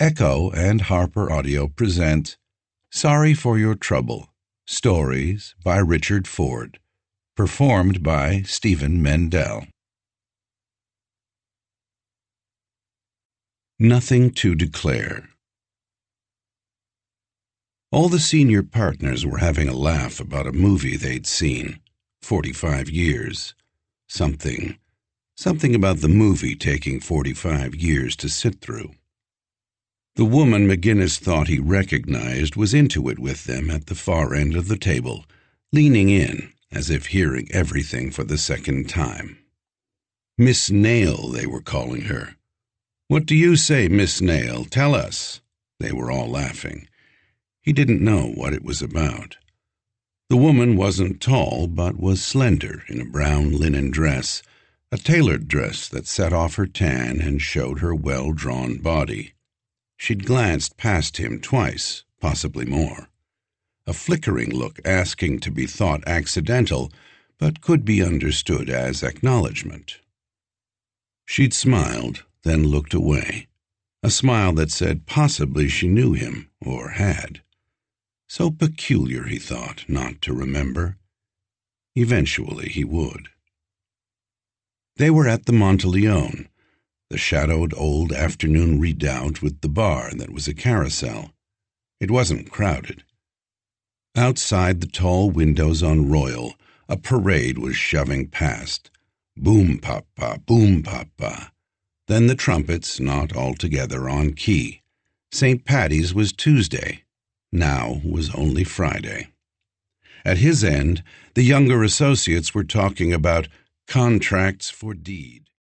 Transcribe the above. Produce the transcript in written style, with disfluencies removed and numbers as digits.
Echo and Harper Audio present Sorry for Your Trouble, Stories by Richard Ford, performed by Stephen Mendel. Nothing to Declare. All the senior partners were having a laugh about a movie they'd seen, 45 years. Something about the movie taking 45 years to sit through. The woman McGinnis thought he recognized was into it with them at the far end of the table, leaning in as if hearing everything for the second time. Miss Nail, they were calling her. "What do you say, Miss Nail? Tell us." They were all laughing. He didn't know what it was about. The woman wasn't tall, but was slender in a brown linen dress, a tailored dress that set off her tan and showed her well-drawn body. She'd glanced past him twice, possibly more. A flickering look asking to be thought accidental, but could be understood as acknowledgment. She'd smiled, then looked away, a smile that said possibly she knew him, or had. So peculiar, he thought, not to remember. Eventually he would. They were at the Monteleone, the shadowed old afternoon redoubt with the bar that was a carousel. It wasn't crowded. Outside the tall windows on Royal, a parade was shoving past. Boom, papa, boom, papa. Then the trumpets, not altogether on key. St. Paddy's was Tuesday. Now was only Friday. At his end, the younger associates were talking about contracts for deed.